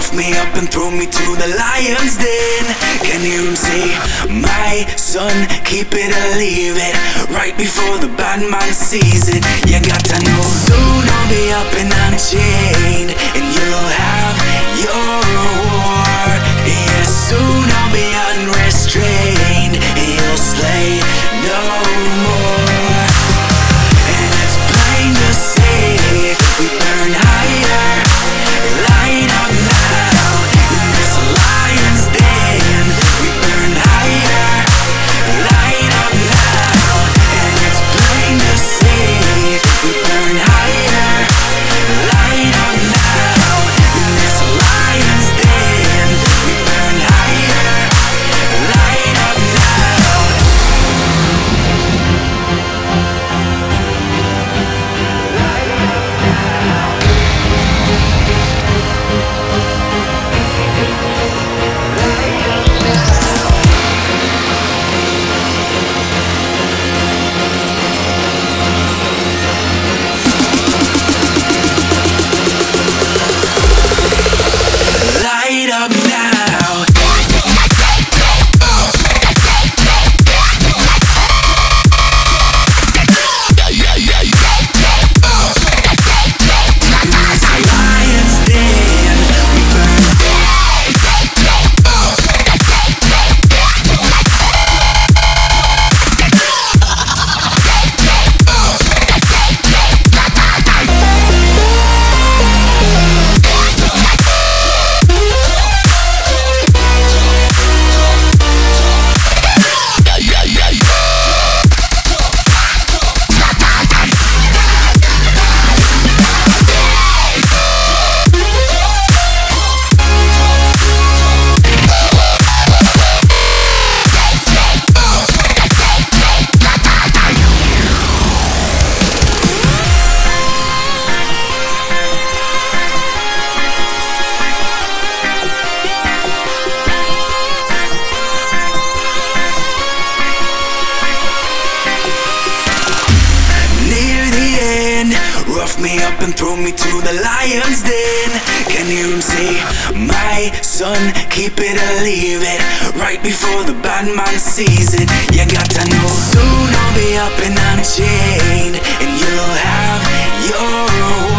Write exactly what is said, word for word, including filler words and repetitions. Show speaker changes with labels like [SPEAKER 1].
[SPEAKER 1] rough me up and throw me to the lion's den. Can you hear him say, my son, keep it or leave it, right before the bad man sees it. You got to know, soon I'll be up and unchained, and you'll have your reward. Yeah, soon I'll be unrestrained, and you'll slay no more. And it's plain to see, we burn higher, light up now, in this lion's den. We burn higher, light up now, and it's plain to see, we burn higher, light up now, in this lion's den. We burn higher, light up now. Light up now. Lion's Den, we burn. Rough me up and throw me to the lion's den. Can you hear him say, my son, keep it or leave it, right before the bad man sees it. You got to know, soon I'll be up and unchained, and you'll have your reward.